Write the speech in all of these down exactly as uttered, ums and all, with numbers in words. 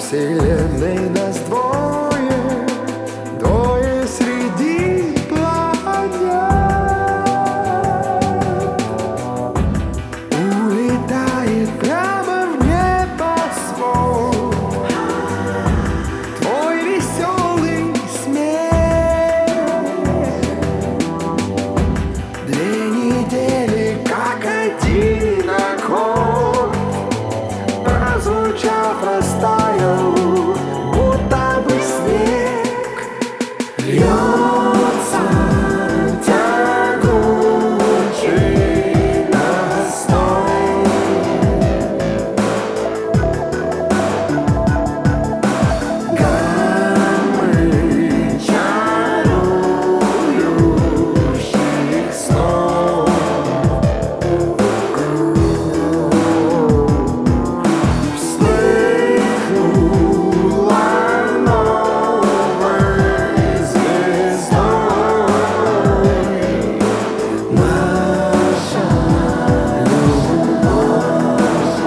Вселенной нас двое, двое среди планет. Улетает прямо в небосвод твой веселый смех. Две недели как один аккорд, прозвучав, растаял, будто бы снег. Льется тягучий настой. Гаммы чарующих снов. Вспыхнула новой звездой наша любовь.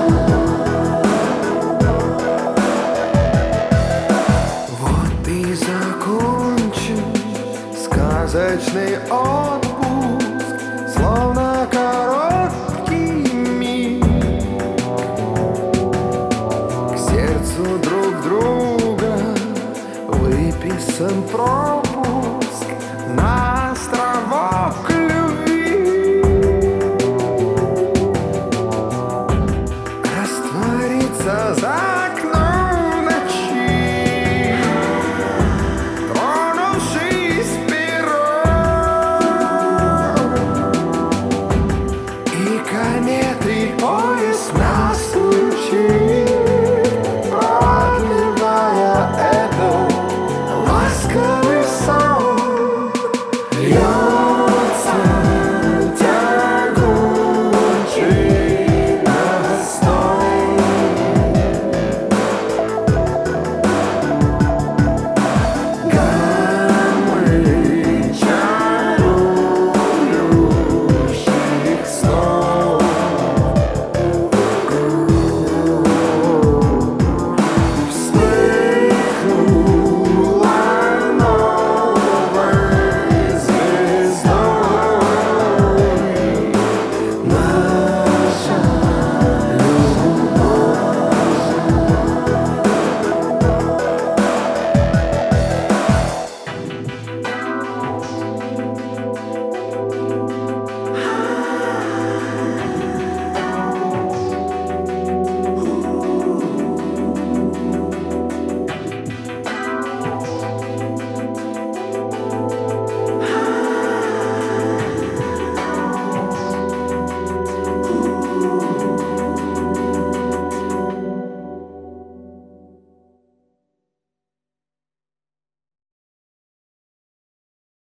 Вот и закончен сказочный отпуск, словно короткий миг. К сердцу друг друга выписан прок.